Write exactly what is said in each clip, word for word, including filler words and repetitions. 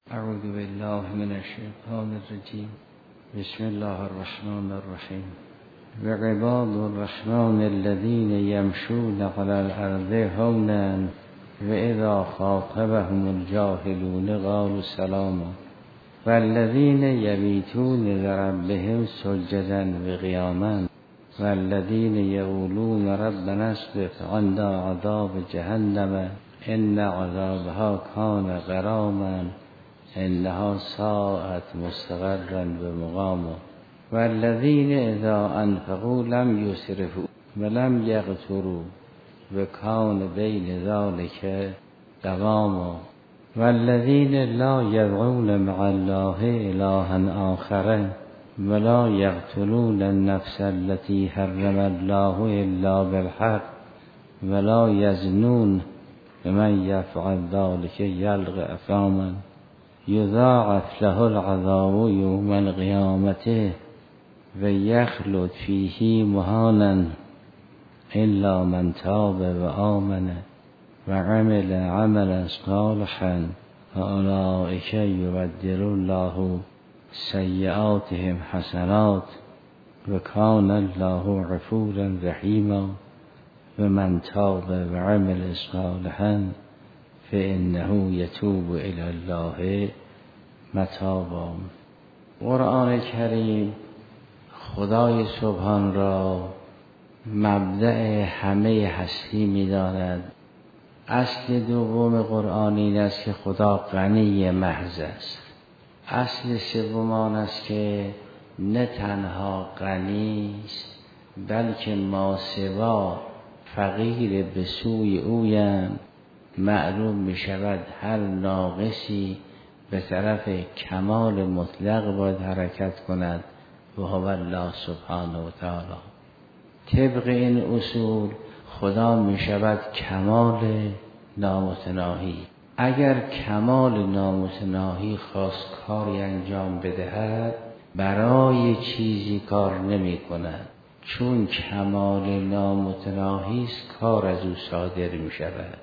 اعوذ بالله من الشیطان الرجیم. بسم الله الرحمن الرحیم. وعباد الرحمن الذين يمشون على الارض هونا واذا خاطبهم الجاهلون قالوا سلاما والذين يبيتون لربهم سجدا وقياما والذين يقولون ربنا اصرف عنا عذاب جهنم ان عذابها كان غراما انها ساءت مستقرا ومقاما والذين اذا انفقوا لم يسرفوا ولم يقتروا وكان بين ذلك قواما والذين لا يدعون مع الله إلها آخر ولا يقتلون النفس التي حرم الله إلا بالحق ولا يزنون ومن يفعل ذلك يلقى أثاما يضاعف له العذاب يوم القيامة ويخلد فيه مهانا إلا من تاب وآمن وعمل عملا صالحا فأولئك يبدل الله سيئاتهم حسنات وكان الله غفورا رحيما ومن تاب وعمل صالحا فإنه يتوب إلى الله متابا. قرآن کریم خدای سبحان را مبدأ همه هستی می‌داند. اصل دوم قرآن این است که خدا غنی محض است. اصل سوم آن است که نه تنها غنی است بلکه ماسوا فقیر به سوی اویند. معلوم می شود هر ناقصی به طرف کمال مطلق باید حرکت کند و هو الله سبحانه و تعالی. طبق این اصول خدا می شود کمال نامتناهی. اگر کمال نامتناهی خواست کاری انجام بدهد برای چیزی کار نمی کند، چون کمال نامتناهی است کار از او صادر می شود.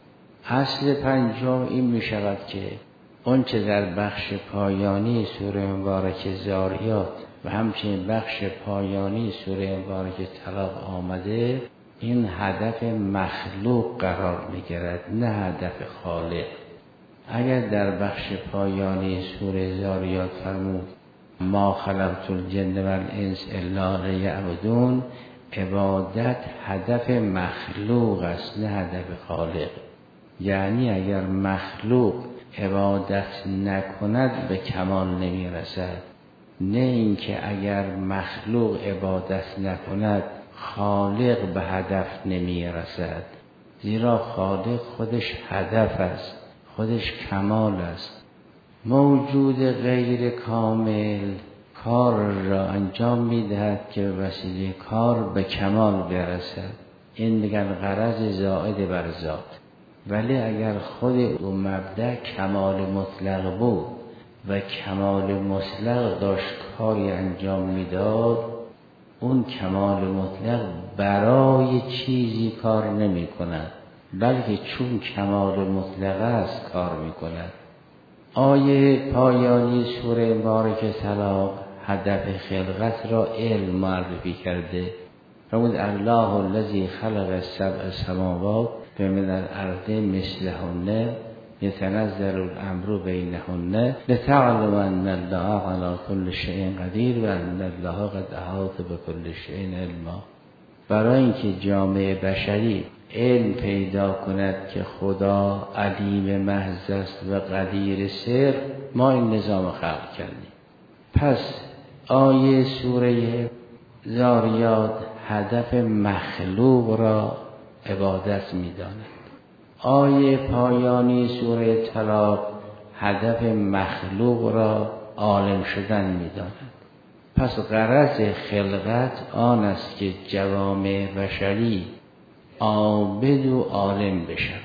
اصل پنجم این می شود که آنچه در بخش پایانی سوره مبارک ذاریات و همچنین بخش پایانی سوره مبارک طلاق آمده این هدف مخلوق قرار می گیرد نه هدف خالق. اگر در بخش پایانی سوره ذاریات فرمود ما خلقت الجن والانس الا لیعبدون، عبادت هدف مخلوق است نه هدف خالق. یعنی اگر مخلوق عبادت نکند به کمال نمی رسد، نه اینکه اگر مخلوق عبادت نکند خالق به هدف نمی رسد. زیرا خالق خودش هدف است، خودش کمال است. موجود غیر کامل کار را انجام می دهد که به وسیله کار به کمال برسد. این دیگر غرض زائد بر ذات. ولی اگر خود او مبدأ کمال مطلق بود و کمال مطلق داشت کاری انجام میداد، اون کمال مطلق برای چیزی کار نمی کند بلکه چون کمال مطلق است کار می کند. آیه پایانی سوره مبارک طلاق هدف خلقت را علم معرفی کرده. فرمود الله الذی خلق سبع سماوات و من الارض مثلهن یتنزل الامر بینهن لتعلم ان الله علی کل شیء قدیر و ان الله قد احاط بكل شیء علما. برای اینکه جامعه بشری علم پیدا کند که خدا علیم محض است و قدیر سر، ما این نظام خلق کردیم. پس آیه سوره ذاریات هدف مخلوق را عبادت می داند. آیه پایانی سوره طلاق هدف مخلوق را عالم شدن می داند. پس غرض خلقت آن است که جوامع بشری عابد و عالم بشود.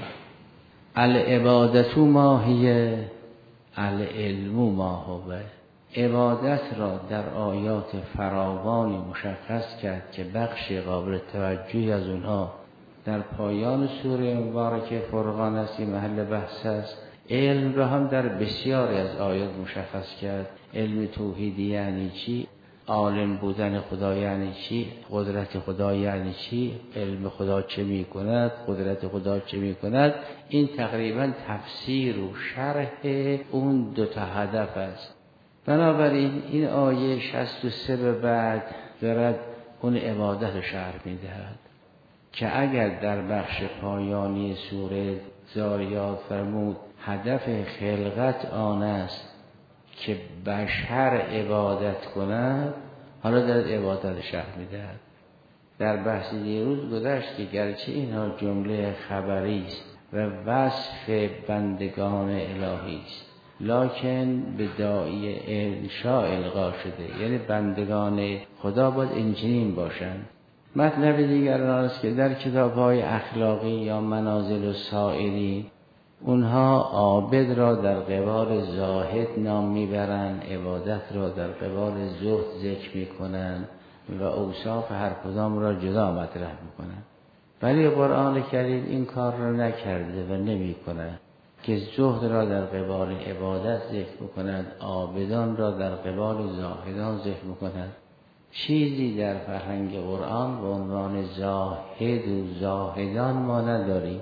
العبادت ما هی العلم ما هو. عبادت را در آیات فراوانی مشخص کرد که بخش قابل توجهی از اونها در پایان سوره مبارکه فرقان است، محل بحث است. علم را هم در بسیاری از آیات مشخص کرد. علم توحیدی یعنی چی؟ عالم بودن خدا یعنی چی؟ قدرت خدا یعنی چی؟ علم خدا چه می کند؟ قدرت خدا چه می کند؟ این تقریبا تفسیر و شرح اون دو تا هدف است. بنابراین این آیه شصت و سه به بعد دارد اون عبادت رو شرح می دهد که اگر در بخش پایانی سوره زاریات فرمود هدف خلقت آن است که بشر عبادت کند، حالا در عبادت شرح می دهد. در بحث دیروز گذشت که گرچه اینها جمله خبری است و وصف بندگان الهی است، لکن به داعی انشاء القا شده، یعنی بندگان خدا باید اینجنین باشند. مطلب دیگر آن است که در کتاب‌های اخلاقی یا منازل و سائری اونها عابد را در قبال زاهد نام میبرند، عبادت را در قبال زهد ذکر میکنند و اوصاف هر کدام را جدا مطرح میکنند. ولی قرآن کریم این کار را نکرده و نمیکنه که زهد را در قبال عبادت ذکر میکنند، عابدان را در قبال زاهدان ذکر میکنند. چیزی در فرهنگ قرآن به عنوان زاهد و زاهدان ما نداریم.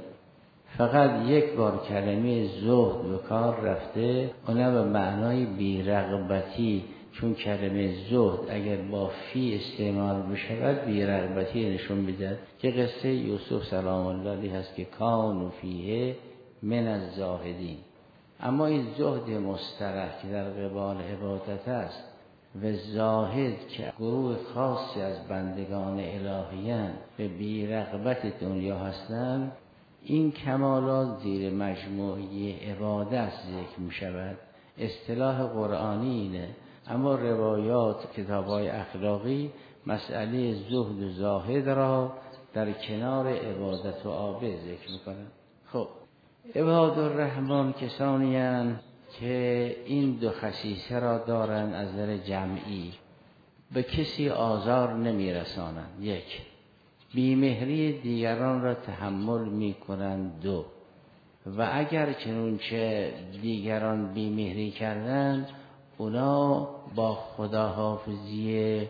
فقط یک بار کلمه زهد به کار رفته، اونم به معنای بی‌رغبتی، چون کلمه زهد اگر با فی استعمال بشود بی‌رغبتی نشون میده که قصه یوسف سلام الله علیه هست که کان فیه من الزاهدین. اما این زهد مصطلح که در قبال عبادت است و زاهد که گروه خاصی از بندگان الهیان به بی‌رغبت دنیا هستند، این کمالات زیر مجموعه عبادت ذکر می شود. اصطلاح قرآنی اینه، اما روایات کتاب‌های اخلاقی مسئله زهد و زاهد را در کنار عبادت و عابد ذکر می کنند. خب عباد الرحمن کسانی هستند که این دو خصیصه را دارند. از نظر جمعی به کسی آزار نمی رسانند، یک، بیمهری دیگران را تحمل می کنند، دو، و اگر چنانچه دیگران بیمهری کردند اونا با خداحافظی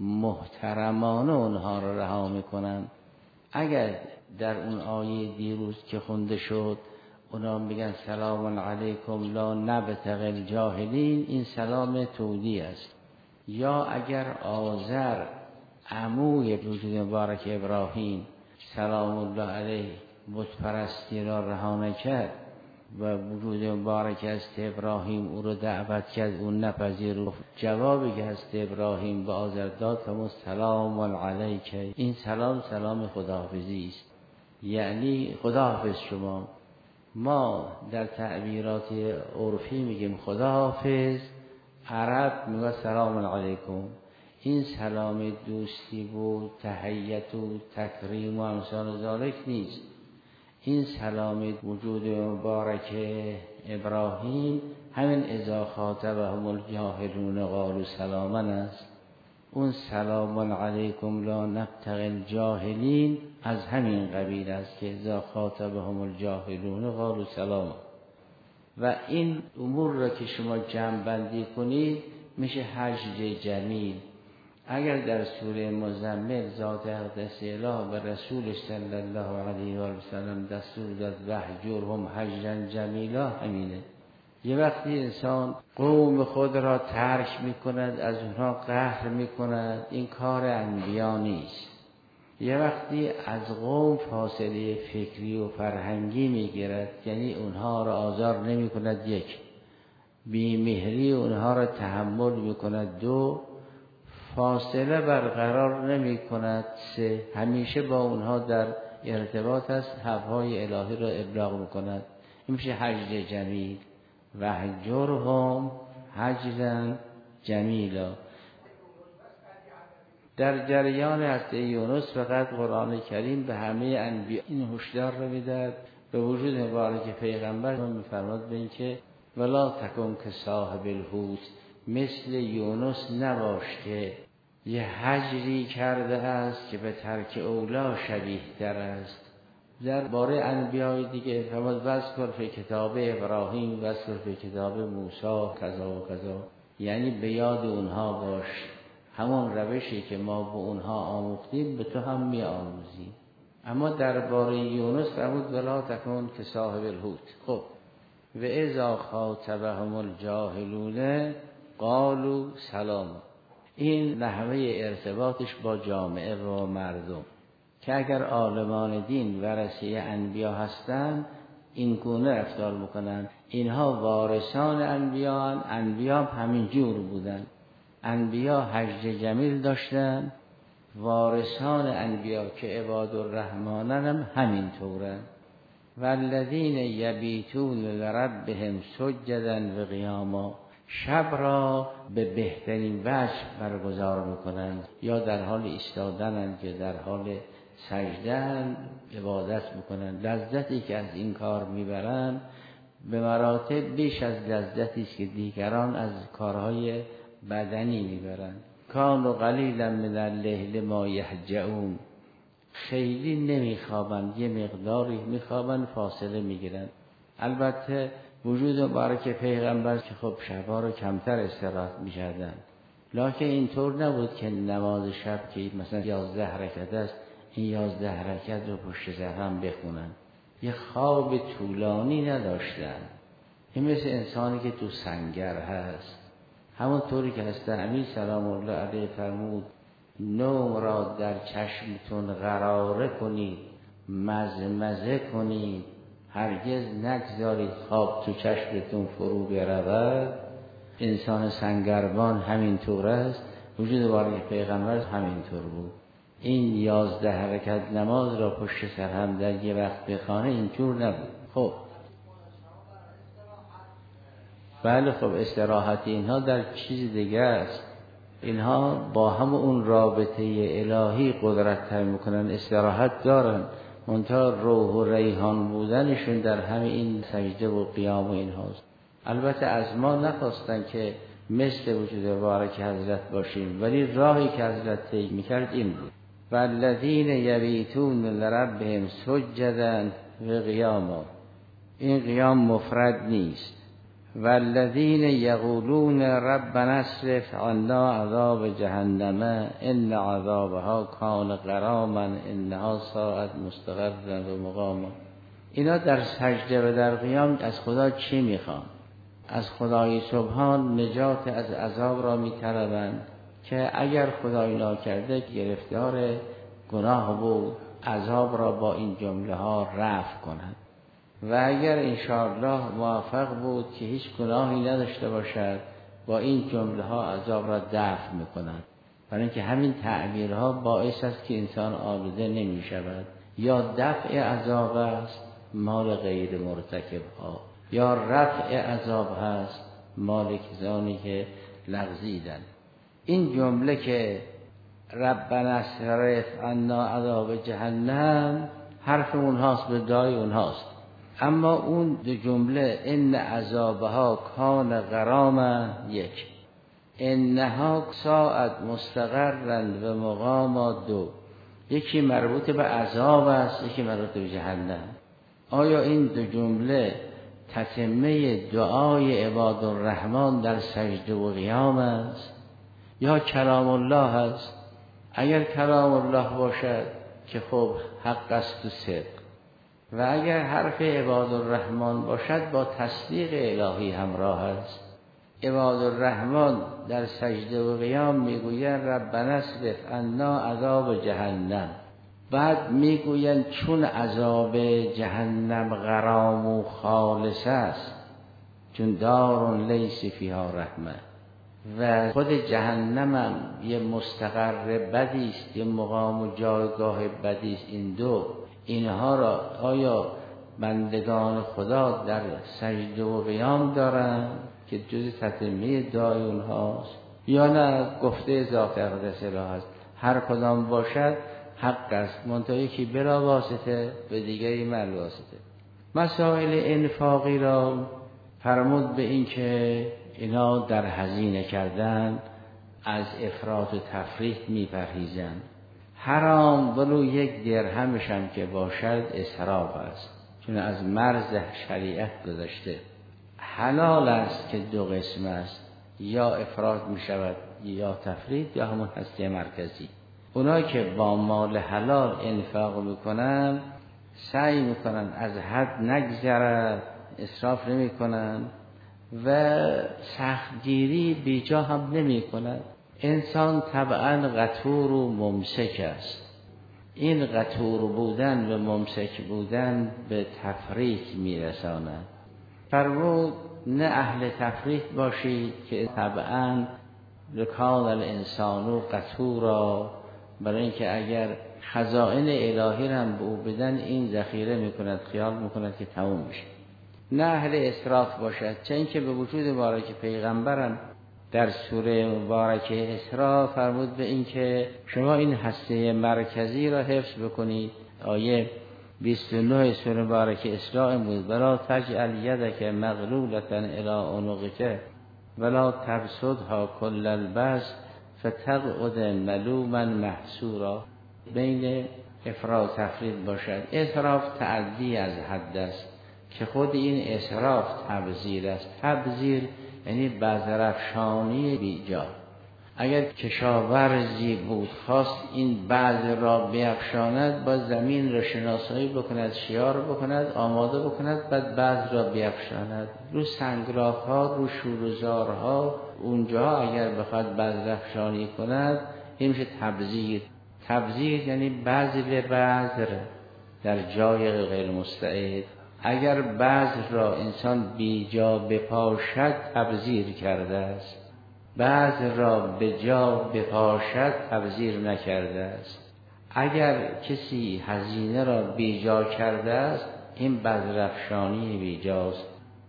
محترمانه اونها را رها می کنند. اگر در اون آیه دیروز که خونده شد اونا میگن سلام علیکم لا نبتغی الجاهلین، این سلام تودی است. یا اگر آذر عموی وجود مبارک ابراهیم سلام الله علیه بت پرستی را رها نکرد و وجود مبارک است ابراهیم او را دعوت کرد، اون نپذیرفت، جوابی که است ابراهیم به آذر داد فرمود سلام علیک، این سلام سلام خداحافظی است، یعنی خداحافظ شما. ما در تعبیرات عرفی میگیم خداحافظ، عرب میگه سلام علیکم. این سلام دوستی بود، تحیت و تکریم و امثال ذالک نیست. این سلام وجود مبارک ابراهیم همین اذا خاطبهم الجاهلون قالوا سلاما است. اون سلام علیکم لا نبتغی الجاهلین از همین قبیل است که اذا خاطبهم الجاهلون قالوا سلاما. و این امور را که شما جمع بندی کنید میشه حج جمیل. اگر در سوره مزمل ذات اقدس اله به رسولش صلی الله علیه و سلم دستور داد وهجرهم هجرا جمیلا، همینه. یه وقتی انسان قوم خود را ترک میکند، از اونها قهر میکند، این کار انبیا نیست. یه وقتی از قوم فاصله فکری و فرهنگی میگیرد، یعنی اونها را آزار نمیکند، یک، بیمهری اونها را تحمل میکند، دو، فاصله برقرار نمی کند، سه، همیشه با اونها در ارتباط است، حقهای الهی را ابلاغ میکند. این میشه حج جمیل. و هجرهم هجرا جمیلا. در جریان هفته یونس فقط قرآن کریم به همه انبیا این هشدار را میدهد. به وجود مبارک پیغمبر میفرماد به این که ولا تکن که صاحب الحوت، مثل یونس نباش که یه هجری کرده است که به ترک اولا شبیه تر است. در باره انبیای دیگه فرمود وذکر فی کتاب ابراهیم وذکر فی کتاب موسی کذا و کذا، یعنی به یاد اونها باش، همون روشی که ما به اونها آموختیم به تو هم می آموزیم. اما درباره یونس فرمود ولا تکن که صاحب الحوت. خب و اذا خاطبهم الجاهلون قالوا سلام، این نحوه ارتباطش با جامعه و مردم که اگر عالمان دین ورثه انبیا هستند این گونه رفتار میکنن. اینها وارثان انبیان، انبیا همین جور بودن، انبیا حج جمیل داشتن، وارثان انبیا که عباد الرحمن هم همین طورن. والذین یبیتون لربهم سجدا و قیاما، شب را به بهترین وجه برگزار میکنند، یا در حال ایستادنند که در حال سجدن عبادت میکنند. لذتی که از این کار میبرند به مراتب بیش از لذتی است که دیگران از کارهای بدنی میبرند. کانوا قلیلا من الليل ما یهجعون، خیلی نمیخوابند، یه مقداری میخوابند فاصله میگیرند. البته وجود مبارک پیغمبر که خب شبها رو کمتر استراحت میکردن، لکن اینطور نبود که نماز شب که مثلا یازده رکعت است این یازده رکعت رو پشت سر هم بخونن. یه خواب طولانی نداشتن. این مثل انسانی که تو سنگر هست، همونطوری که هست امیر سلام الله علیه فرمود نوم را در چشمتون قراره کنید، مزه مزه کنید، هرگز نگذارید خواب تو چشمتون فرو برود. انسان سنگربان همین طور است، وجود بارک پیغمبر همین طور بود. این یازده حرکت نماز را پشت سر هم در یه وقت بخوانه اینطور نبود. خب بله، خب استراحت اینها در چیز دیگه است. اینها با هم اون رابطه الهی قدرت تر میکنن، استراحت دارن، منتها روح و ریحان بودنشون در همه این سجده و قیام و اینهاست. البته از ما نخواستن که مثل وجود مبارک حضرت باشیم، ولی راهی که حضرت طی میکرد این بود. والذین یبیتون لربهم سجدا و قیاما، این قیام مفرد نیست. والذین یقولون ربنا اصرف عنا عذاب جهنم ان عذابها کان غراما انها ساءت مستقرا و مقاما. اینا در سجده و در قیام از خدا چی میخوان؟ از خدای سبحان نجات از عذاب را میطلبند که اگر خدای ناکرده گرفتار گناه بود عذاب را با این جمله ها رفع کنند، و اگر انشاءالله موفق بود که هیچ گناهی نداشته باشد با این جمله ها عذاب را دفع میکنند. برای اینکه همین تعبیرها باعث است که انسان آلوده نمی شود. یا دفع عذاب است مال غیر مرتکب ها، یا رفع عذاب هست مال کسانی که لغزیدن. این جمله که ربنا اصرف عنا عذاب جهنم حرف اونهاست، به دای اونهاست. اما اون دو جمله ان عذابها کان غراما، یک انها ساعت مستقرا و مقاما، دو یکی مربوط به عذاب است یکی مربوط به جهنم. آیا این دو جمله تتمه دعای عباد الرحمن در سجده و قیام است یا کلام الله است؟ اگر کلام الله باشد که خب حق است و صدق، و اگر حرف عباد الرحمن باشد با تصدیق الهی همراه است. عباد الرحمن در سجده و قیام میگویند ربنا اصرف عنا عذاب جهنم، بعد میگویند چون عذاب جهنم غرام و خالص است، چون دار لیس فیها رحمه، و خود جهنم هم یه مستقر بدی است، یه مقام و جایگاه بدی است. این دو اینها را آیا بندگان خدا در سجده و قیام دارند که جز تتمه دعای اونهاست، یا نه گفته ذات اقدس اله است؟ هر کدام باشد حق است، منتها یکی بلا واسطه به دیگری مل واسطه. مسائل انفاقی را فرمود به این که اینا در هزینه کردن از افراط و تفریط میپرهیزند. حرام ولو یک درهمش هم که باشد اسراف است، چون از مرز شریعت گذشته. حلال است که دو قسم است، یا افراط می شود یا تفرید، یا همون هستی مرکزی. اونا که با مال حلال انفاق میکنن سعی میکنن از حد نگذرد، اسراف نمی کنن و سختگیری بیجا هم نمی کنن. انسان طبعا قتور و ممسک است. این قتور بودن و ممسک بودن به تفریط میرساند. فرمود نه اهل تفریط باشید که طبعا لکان الانسان قتورا، برای اینکه اگر خزائن الهی هم به او بدن این ذخیره میکند، خیال میکند که تموم میشه. نه اهل اسراف باشد، چون که به وجود مبارک پیغمبرم در سوره مبارکه اسراء فرمود به این که شما این هسته مرکزی را حفظ بکنید. آیه بیست و نه سوره مبارکه اسراء بود: ولا تجعل یدک مغلولة الی عنقک ولا تبسطها کل البسط فتقعد ملوما محسورا. بین افراط تفرید باشد. اسراف تعدی از حد است که خود این اسراف تبذیر است. تبذیر یعنی بذرافشانی بیجا. اگر کشاورزی بود خواست این بذر را بیفشاند، با زمین را شناسایی بکند، شیار بکند، آماده بکند، بعد بذر را بیفشاند. رو سنگلاخ ها، رو شورزارها، اونجا اگر بخواد بذرافشانی کند این میشه تبذیر. تبذیر یعنی بذر بذر در جای غیر مستعد. اگر بذر را انسان بیجا بپاشد تبذیر کرده است، بذر را به جا بپاشد تبذیر نکرده است. اگر کسی هزینه را بیجا کرده است این بذرافشانی بیجاست.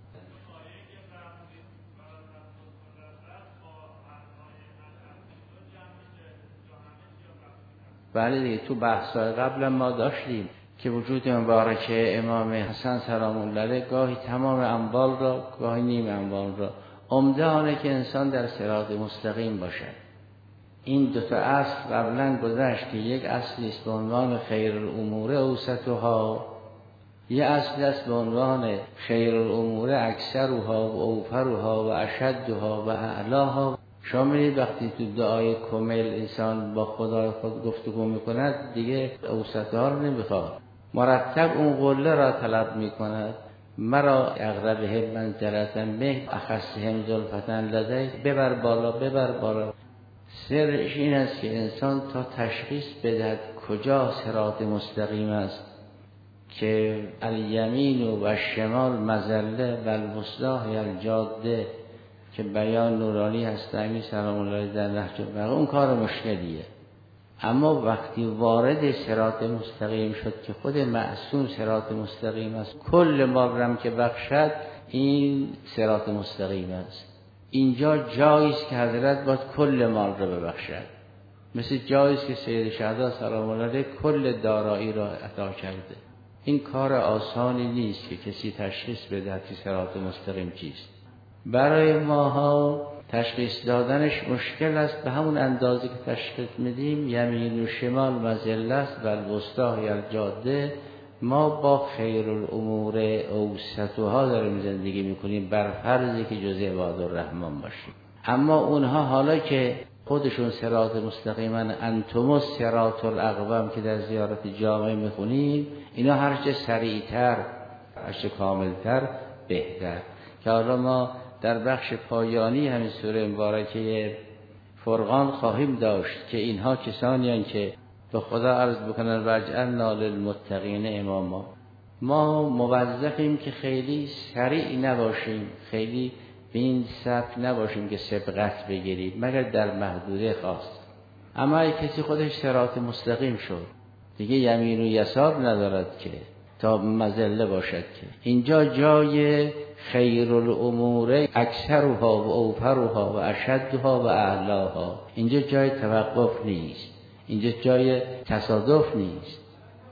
بله دیگه، تو بحث‌های قبل ما داشتیم که وجود مبارک امام حسن سلام الله علیه گاهی تمام اموال را، گاهی نیم اموال را. عمده آنه که انسان در صراط مستقیم باشد. این دو تا اصل قبلا گذشت که یک اصلی است به عنوان خیر الامور اوسطها، یک اصل است به عنوان خیر الامور اکثرها و اوفرها و اشدها و اعلاها. شما می‌بینید وقتی تو دعای کامل انسان با خدای خود گفتگو میکند دیگه اوسطها رو نمیخواد، مرتب اون قله را طلب میکند. مرا اقربهم منزلة به اخصهم زلفة لدیک، ببر بالا ببر بالا. سرش این است که انسان تا تشخیص بدهد کجا صراط مستقیم است که الیمین و الشمال مزله و الوسطی هی الجاده، که بیان نورانی هست امین سلام الله در نهج البلاغه، اون کار مشکلیه. اما وقتی وارد صراط مستقیم شد که خود معصوم صراط مستقیم است، کل ما رم که بخشد این صراط مستقیم است. اینجا جاییست که حضرت باید کل مال را ببخشد، مثل جاییست که سید شهدا سلام الله علیه کل دارایی را عطا کرده. این کار آسانی نیست که کسی تشخیص بده که صراط مستقیم چیست. برای ماها تشخیص دادنش مشکل است، به همون اندازه که تشخیص میدیم یمین و شمال مزله است و الوسطی هی الجاده. ما با خیر الامور اوسطها داریم زندگی میکنیم بر فرضی که جزء عباد الرحمن باشیم. اما اونها حالا که خودشون صراط مستقیما انتم الصراط الاقوم که در زیارت جامع میخونیم، اینا هرچه سریعتر هرچه کاملتر بهتر. که حالا ما در بخش پایانی همین سوره مبارکه فرقان خواهیم داشت که اینها کسانی هستند که به خدا عرض بکنن وجعلنا للمتقین اماما. ما موظفیم که خیلی سریع نباشیم، خیلی به این سبک نباشیم که سبقت بگیریم مگر در محدوده خاص. اما اگه کسی خودش صراط مستقیم شد دیگه یمین و یسار ندارد که تا مزله باشد که اینجا جای خیر الامور اکثرها و اوفرها و اشدها و اعلاها، اینجا جای توقف نیست، اینجا جای تصادف نیست.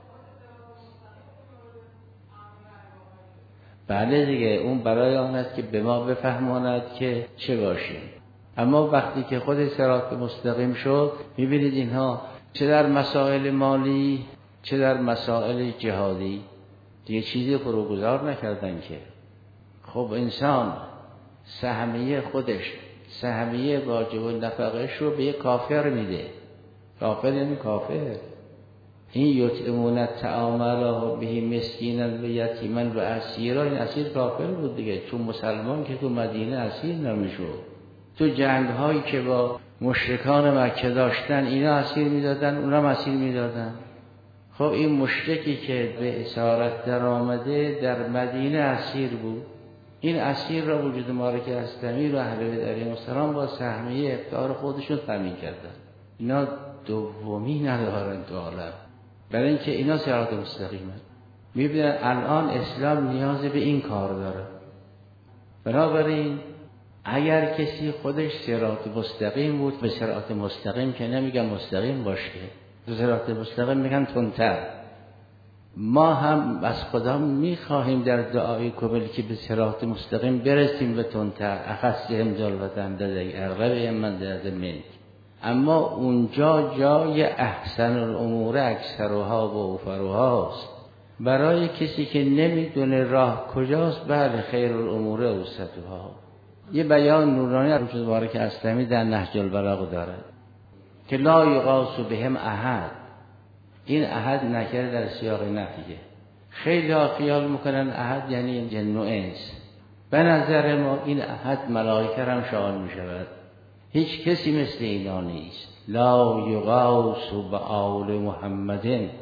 بله دیگه، اون برای آن است که به ما بفهماند که چه باشیم. اما وقتی که خود صراط مستقیم شد میبینید اینها چه در مسائل مالی چه در مسائل جهادی دیگه چیزی فروگذار نکردن که. خب انسان سهمیه خودش، سهمیه واجب النفقهش رو به یک کافر میده. کافر یعنی کافر. این یطعمون الطعام علی به مسکینا و یتیما و اسیرا، این اسیر کافر بود دیگه، چون مسلمان که تو مدینه اسیر نمیشد. تو جنگ هایی که با مشرکان مکه داشتن اینا اسیر میدادن، اونا هم اسیر میدادن. خب این مشرکی که به اسارت در آمده در مدینه اسیر بود، این اسیر را وجود مالک اسلمی و اهل بیت علیهم السلام با سهمیه افطار خودشون تامین کردن. اینا دومی ندارن تو عالم، برای اینکه اینا صراط مستقیمه. میبینن الان اسلام نیاز به این کار داره. بنابراین اگر کسی خودش صراط مستقیم بود، به صراط مستقیم که نمیگن مستقیم باشه، به صراط مستقیم میگن تندتر. ما هم از خدا میخواهیم در دعای کبل که به صراط مستقیم برسیم به تندتر. اخصهم جلوتن دادی ارغب من داده منک. اما اونجا جای احسن الامور اکثرها و اوفرها است. برای کسی که نمیدونه راه کجاست، بله خیر الامور اوسطها. یه بیان نورانی از وجود مبارک اسلامی در نهج البلاغه داره که لا یقاس بهم احد. این احد نکره در سیاق نفیه. خیلی ها خیال میکنن احد یعنی جن و انس. به نظر ما این احد ملائکه هم شامل میشود. هیچ کسی مثل اینا نیست. لا یقاس بآل محمد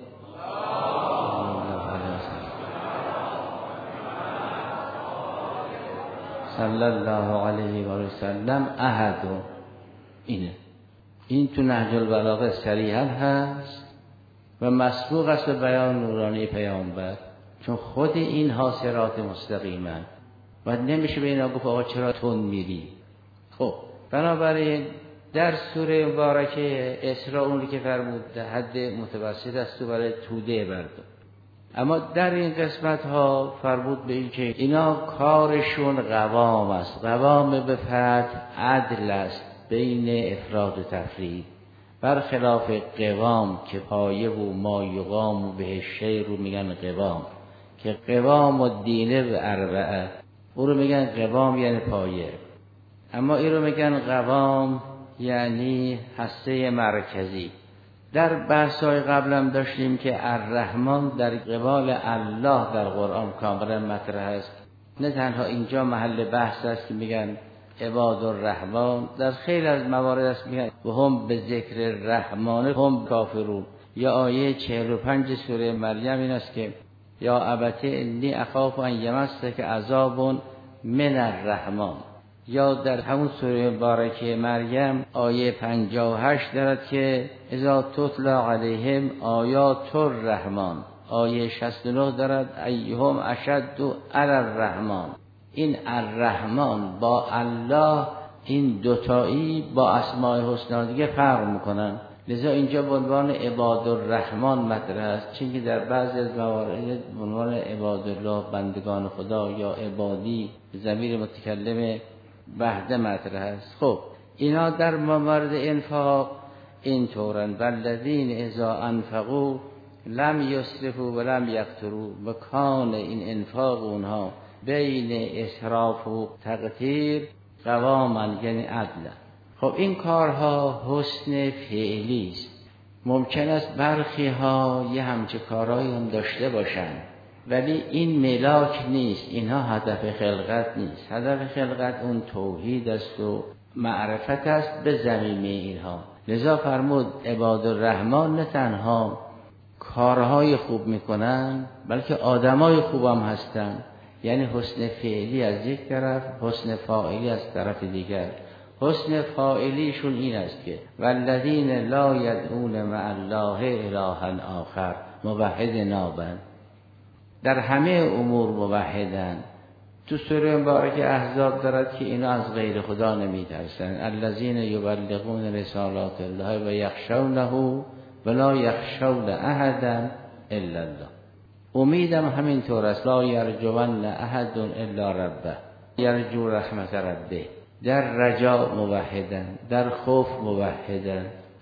صلی الله علیه و سلم احد. اینه، این تو نهج البلاغه صریحا هست و مسبوق است به بیان نورانی پیامبر، چون خود اینها صراط مستقیمن و نمیشه به اینا گفت آقا چرا تند میری. خب بنابراین در سوره مبارکه اسراء اونی که فرمود حد متوسط است تو برای توده بردار. اما در این قسمت ها فرمود به این که اینا کارشون قوام است. قوام به فتح عدل است بین افراد و تفرید، برخلاف قوام که پایه و ما یقام و به شیر رو میگن قوام، که قوام و دینه و اربعه او رو میگن قوام یعنی پایه. اما این رو میگن قوام یعنی هسته مرکزی. در بحث‌های قبلم داشتیم که الرحمن در قبال الله در قرآن کاملا مطرح است. نه تنها اینجا محل بحث است که میگن عباد الرحمن، در خیلی از موارد است میگن و هم به ذکر الرحمن هم کافرون. یا آیه چهل و پنج سوره مریم این است که یا ابت انی اخاف ان یمسک عذاب من الرحمن. یا در همون سوره مبارکه مریم آیه پنجاه و هشت دارد که اذا تتلا علیهم آیات الرحمن. آیه شصت و نه دارد ایهم اشد علی الرحمن. این الرحمن با الله، این دوتایی با اسماء حسنا دیگه فرق میکنن. لذا اینجا به عنوان عباد الرحمن مطرح است، چون که در بعضی از موارد به عنوان عباد الله بندگان خدا یا عبادی ضمیر متکلم وحده مطرح است. خب اینا در موارد انفاق این طورن والذین اذا انفقوا لم یسرفوا و لم یقتروا. و کان این انفاق اونها بین اسراف و تقتیر قواما یعنی عدل. خب این کارها حسن فعلی است. ممکن است برخی ها یه همچه کارهایی هم داشته باشند، ولی این ملاک نیست. اینها هدف خلقت نیست. هدف خلقت اون توحید است و معرفت است به زمینه اینها. لذا فرمود عباد الرحمن نه تنها کارهای خوب میکنن بلکه آدمای خوب هم هستن. یعنی حسن فعلی از یک طرف، حسن فاعلی از طرف دیگر. حسن فاعلیشون این است که والذین لا یدعون مع الله الها آخر. موحد نابن، در همه امور موحدن. تو سوره مبارکه احزاب دارد که اینا از غیر خدا نمیترسن. الذین یبلغون رسالات الله و یخشونه ولا یخشون احدا الا الله. امیدم همین طور است. لا یرجون احد الا ربه یرجو رحمت ربه. در رجا موحدن، در خوف موحدن.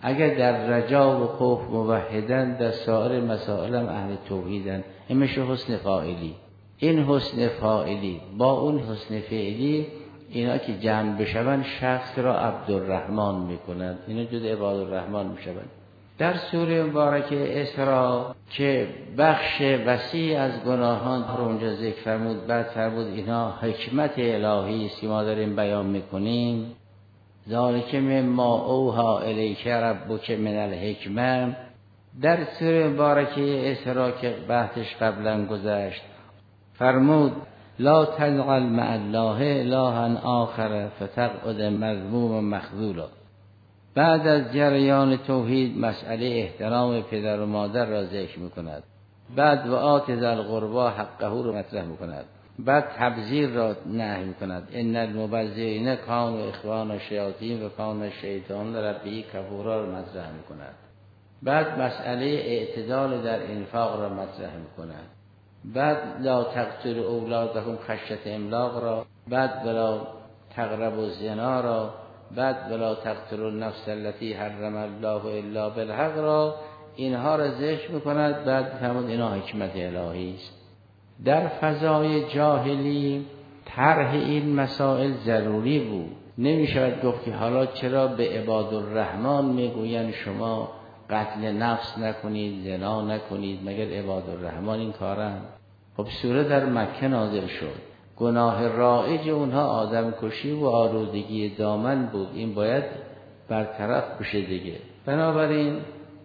اگر در رجا و خوف موحدن، در سایر مسائل هم اهل توحیدن. این میشه حسن فاعلی. این حسن فاعلی با اون حسن فعلی، اینا که جمع بشون شخص را عبدالرحمن میکنند، اینا جز عبادالرحمن میشوند. در سوره مبارکه اسراء که بخش وسیع از گناهان رو اونجا ذکر فرمود، بعد فرمود اینا حکمت الهی است که ما داریم بیان میکنیم. ذالک مما اوحی الیک ربک من الحکمه. در سوره مبارکه اسراء که بحثش قبلا گذشت فرمود لا تجعل مع الله الها آخر فتقعد مذموما مخذولا. بعد از جریان توحید مسئله احترام پدر و مادر را ذکر میکند، بعد و آت ذی القربی حقه را مطرح میکند، بعد تبذیر را نهی میکند. ان المبذرین کانوا اخوان الشیاطین و کان الشیطان لربه کفورا را مطرح میکند. بعد مسئله اعتدال در انفاق را مطرح میکند. بعد لا تقتلوا اولادکم خشیة املاق را، بعد ولا تقربوا الزنا را، بعد ولا تقتلوا النفس التي حرم الله الا بالحق را، اینها را ذکر میکند. بعد فرمود اینا حکمت الهی است. در فضای جاهلی طرح این مسائل ضروری بود. نمیشود گفت که حالا چرا به عبادالرحمن میگویند شما قتل نفس نکنید، زنا نکنید، مگر عبادالرحمن این کارن؟ خب سوره در مکه نازل شد، گناه رایج اونها آدم کشی و آلودگی دامن بود، این باید برطرف بشه دیگه. بنابراین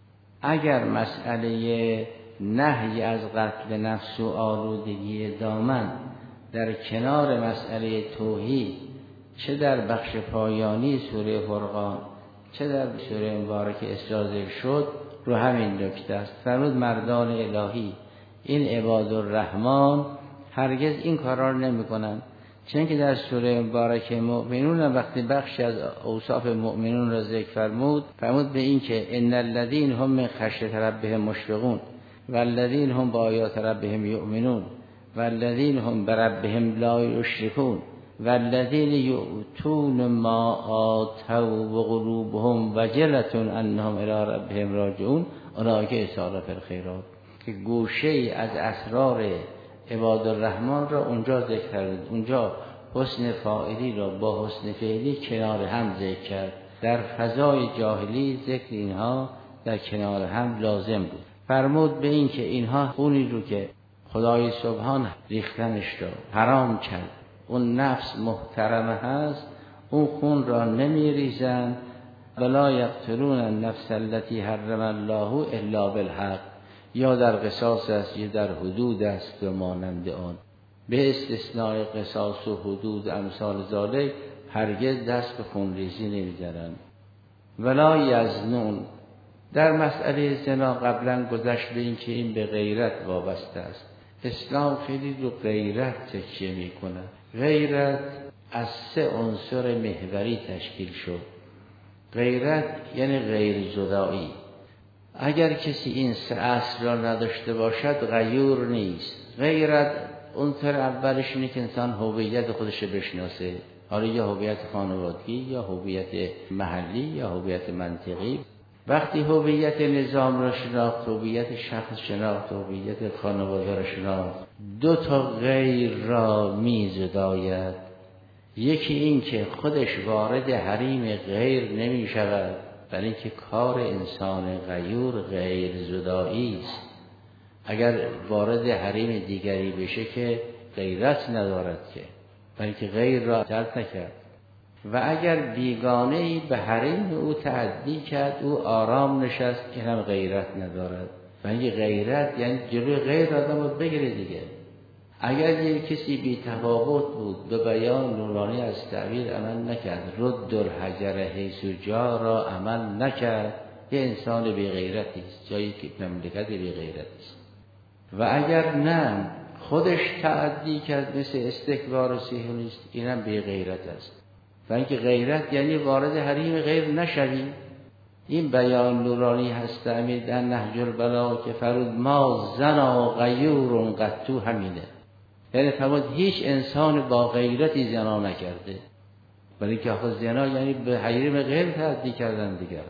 اگر مسئله نهی از قتل نفس و آلودگی دامن در کنار مسئله توحید چه در بخش پایانی سوره فرقان چه در سوره مبارکه اسراء ذکر شد، رو همین نکته است. فرمود مردان الهی این عبادالرحمن هرگز این کارا رو نمی‌کنند، چون که در سوره مبارکه مؤمنون وقتی بخشی از اوصاف مؤمنون را ذکر فرمود، فرمود به این که ان الذین هم من خشیة ربهم مشفقون والذین هم بآیات ربهم یؤمنون والذین هم بربهم لا یشرکون والذین یؤتون ما آتوا وقلوبهم وجلة انهم الی ربهم راجعون اولئک یسارعون فی الخیرات. که گوشه ای از اسرار عبادالرحمن را اونجا ذکر کرد. اونجا حسن فاعلی را با حسن فعلی کنار هم ذکر کرد. در فضای جاهلی ذکر اینها در کنار هم لازم بود. فرمود به این که اینها خونی رو که خدای سبحان ریختنش را حرام کرد، اون نفس محترمه هست، اون خون را نمی ریزن. ولا یقتلون النفس التي حرم الله الا بالحق، یا در قصاص است یا در حدود است و مانند آن، به استثناء قصاص و حدود امثال ذالک هرگز دست به خونریزی نمی‌زنند. ولا یزنون. در مسئله زنا قبلا گذشت به این که این به غیرت وابسته است. اسلام خیلی رو غیرت تکیه میکنه. غیرت از سه عنصر محوری تشکیل شد. غیرت یعنی غیر جدایی. اگر کسی این سه اصل را نداشته باشد غیور نیست. غیرت عنصر اولش اینه که انسان هویت خودش رو بشناسه، حالا یا هویت خانوادگی یا هویت محلی یا هویت منطقی. وقتی هویت نظام را شناخت، هویت شخص شناخت، هویت خانواده را شناخت، دو تا غیر را میزداید. یکی این که خودش وارد حریم غیر نمی شود، بلکه اینکه کار انسان غیور غیر زدایی است. اگر وارد حریم دیگری بشه که غیرت ندارد که، بلکه غیر را ترک نکرد. و اگر بیگانه‌ای به حریم او تعدی کرد، او آرام نشست، که هم غیرت ندارد. و این غیرت یعنی جلوی غیر آدم رو بگیره دیگه. اگر یک کسی بی تفاوت بود، به بیان نورانی از تعبیر عمل نکرد، رد الحجر حیث جا را عمل نکرد، یه انسان بی غیرتی است، جایی که مملکت بی غیرتی است. و اگر نه خودش تعدی کرد، مثل استکبار و صهیونیست، اینم بی غیرت است. و اینکه غیرت یعنی وارد حریم غیر نشوی. این بیان نورانی هست امیر در نهج البلاغه که فرمود ما زنا غیور قطو همینه، یعنی فرمود هیچ انسان با غیرتی زنا نکرده. ولی که آخه زنا یعنی به حریم غیر تعدی کردن دیگر.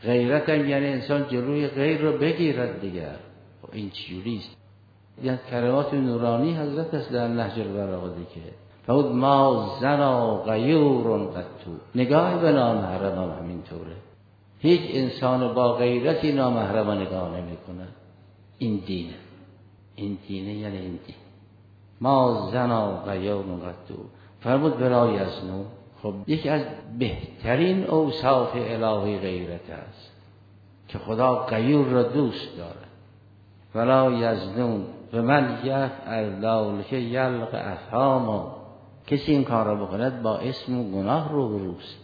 غیرت هم یعنی انسان جلوی غیر رو بگیرد دیگر. این چجوریست؟ یعنی کلمات نورانی حضرت است در نهج البلاغه که فود ما زنا غیور قطو، نگاه به نامحرم هم همینطوره. هیچ انسان با غیرتی نامحرم نگاه نمی کنه. این دینه، این دینه یعنی این دین. ما زنا غیور قطو فرمود برای ازنو. خب یکی از بهترین اوصاف الهی غیرت است که خدا غیور را دوست داره. ولا یزنون و من یفعل ذلک یلق اثاما، کسی این کار را بکند با اسم و گناه رو بروست.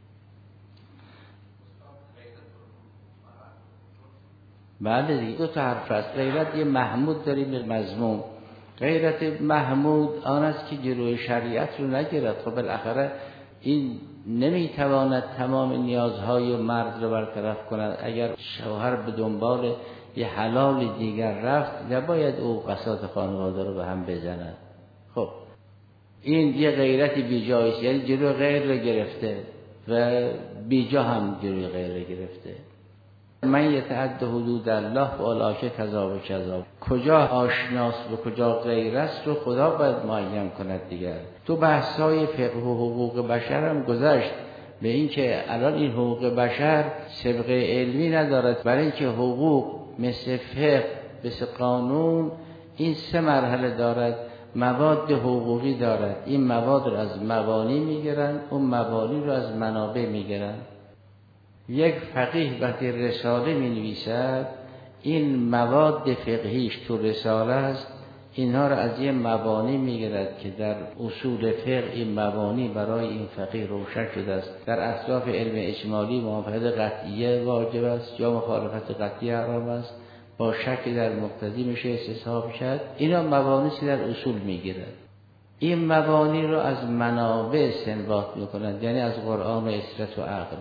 بله دیگه دو تا حرف است. غیرت یه محمود داریم یه مذموم. غیرت محمود آن است که جلوی شریعت رو نگیرد. خب بالاخره این نمیتواند تمام نیازهای مرد رو برطرف کند. اگر شوهر به دنبال یه حلال دیگر رفت نباید او قساط خانواده رو به هم بزند. خب این یه غیرتی بیجاییست، یعنی جلوی غیر رو گرفته و بیجا هم جلوی غیر رو گرفته. من یتعد حدود الله و الاکه کذا و کذا، کجا آشناس و کجا غیر است رو خدا باید معین کند دیگر. تو بحثای فقه و حقوق بشر هم گذشت به این که الان این حقوق بشر سابقه علمی ندارد، برای اینکه حقوق مثل فقه مثل قانون این سه مرحله دارد. مواد حقوقی دارد، این مواد رو از مبانی میگیرن، اون مبانی رو از منابع میگیرن. یک فقیه وقتی رساله می نویسد این مواد فقهیش تو رساله است، اینها رو از یه مبانی میگیرد که در اصول فقه این مبانی برای این فقیه روشن شده است. در اصلاف علم اجمالی موافقت قطعیه واجب است یا مخالفت قطعیه حرام است، با شک در مقتضی میشه استصحاب شد. اینا مبانی که در اصول میگیرد. این مبانی رو از منابع استنباط میکنند، یعنی از قرآن و اصالت و عقل.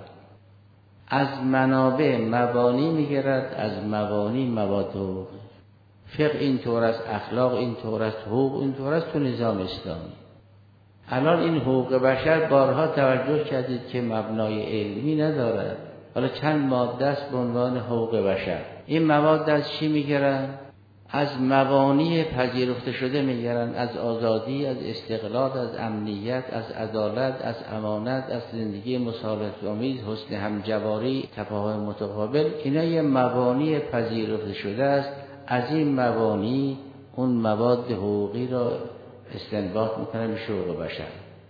از منابع مبانی میگیرد، از مبانی مواد حقوق. فقه این طور است، اخلاق این طور است، حقوق این طور است تو نظام اسلامی. الان این حقوق بشر بارها توجه کردید که مبنای علمی ندارد. حالا چند ماده است به عنوان حقوق بشر. این مواد از چی میگیرن؟ از مبانی پذیرفته شده میگیرن، از آزادی، از استقلال، از امنیت، از عدالت، از امانت، از زندگی مصالحت آمیز، حسن همجواری، تفاهم متقابل. اینا یه مبانی پذیرفته شده است. از این مبانی اون مواد حقوقی را استنباط میکنه میشه حقوق بشر.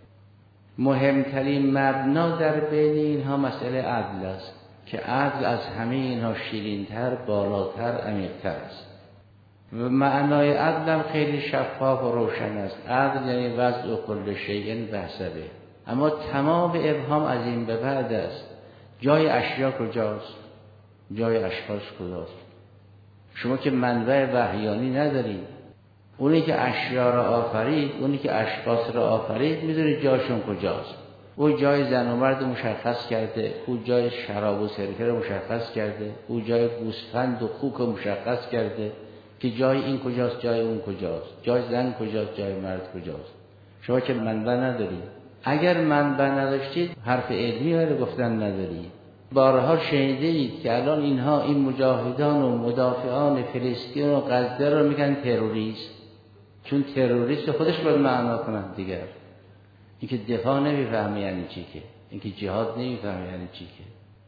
مهمترین مبنا در بین اینها مسئله عدل است که عدل از همه اینها شیرین‌تر، بالاتر، عمیق‌تر است. و معنای عدل هم خیلی شفاف و روشن است. عدل یعنی وضع کل شیء بحسبه. اما تمام ابهام از این به بعد است. جای اشیا کجاست؟ جای اشخاص کجاست؟ شما که منبع وحیانی ندارید. اونی که اشیا را آفرید، اونی که اشخاص را آفرید، میدونید جاشون کجاست. او جای زن و مرد مشخص کرده، او جای شراب و سرکه را مشخص کرده، او جای گوسفند و خوک مشخص کرده که جای این کجاست، جای اون کجاست، جای زن کجاست، جای مرد کجاست. شما که منبع ندارید. اگر منبع نداشتید حرف علمی رو گفتن ندارید. بارها شنیدید که الان اینها این مجاهدان و مدافعان فلسطین و غزه رو میگن تروریست، چون تروریست خودش باید معنا کنند دیگر. این که دفاع نمیفهمه یعنی چی، که این که جهاد نمیفهمه یعنی چی. که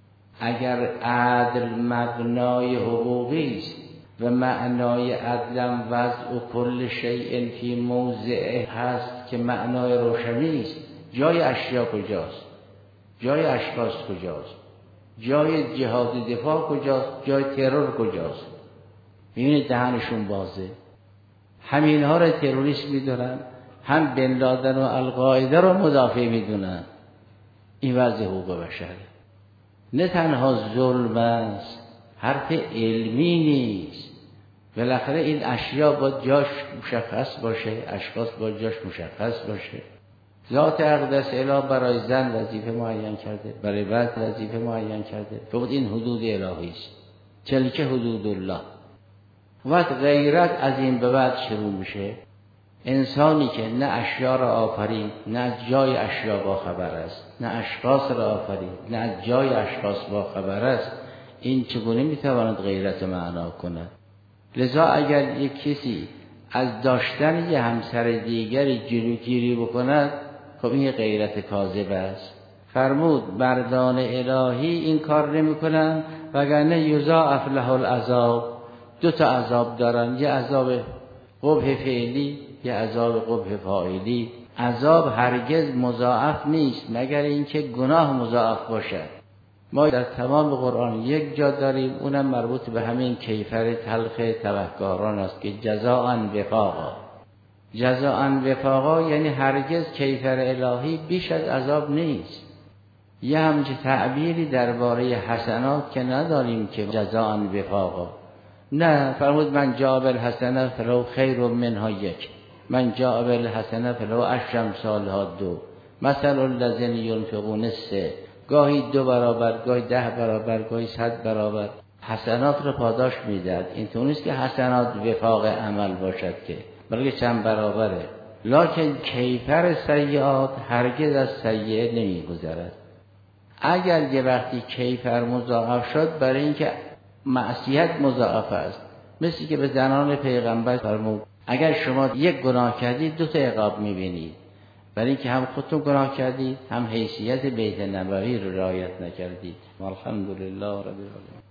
اگر عدل مبنای حقوقی است و معنای عدلم وضع و کل شیء فی موضعه هست که معنای روشنی است، جای اشیا کجاست؟ جای اشخاص کجاست؟ جای جهاد دفاع کجاست؟ جای ترور کجاست؟ میبینید دهنشون بازه. همینها را تروریست میدونن، هم بن لادن و القاعده را مدافع میدونن. این وضع حقوق بشره. نه تنها ظلم است، حرف علمی نیست. بالاخره این اشیا با جاش مشخص باشه، اشخاص با جاش مشخص باشه. ذات اقدس اله برای زن وظیفه معین کرده، برای مرد وظیفه معین کرده. فقط این حدود الهی است. تلک حدود الله. وقت غیرت از این به بعد شروع میشه. انسانی که نه اشیا را آفرید، نه از جای اشیا با خبر است، نه اشخاص را آفرید، نه از جای اشخاص با خبر است، این چگونه میتواند غیرت معنا کند؟ لذا اگر یک کسی از داشتن یه همسر دیگری جلوگیری بکند، خب این غیرت کاذب است. فرمود مردان الهی این کار نمی کنن وگرنه یضاعف له العذاب. دو تا عذاب دارن، یه عذاب قبح فعلی، یه عذاب قبح فاعلی. عذاب هرگز مضاعف نیست مگر اینکه گناه مضاعف باشد. ما در تمام قرآن یک جا داریم، اونم مربوط به همین کیفر تلخ تبهکاران است که جزاء وفاقا. جزاء وفاقا یعنی هرگز کیفر الهی بیش از عذاب نیست. یه همچه تعبیری درباره حسنات که نداریم که جزاء وفاقا. نه، فرمود من جاء بالحسنه فلو خیر منها یک، من جاء بالحسنه فلو عشر امثالها دو، مثل الذین ينفقون سه، گاهی دو برابر، گاهی ده برابر، گاهی صد برابر حسنات رو پاداش میداد. این تو نیست که حسنات وفاق عمل باشد که، بلکه چند برابره. لکن کیفر سیئات هرگز از سیئه نمیگذرد. اگر یه وقتی کیفر مضاعف شد برای اینکه معصیت مضاعف است، مثل که به زنان پیغمبر فرمود اگر شما یک گناه کردید دو تا عقاب میبینید، برای اینکه هم خودتون گناه کردید هم حیثیت بیت نبوی رو رعایت نکردید. الحمدلله رب العالمین.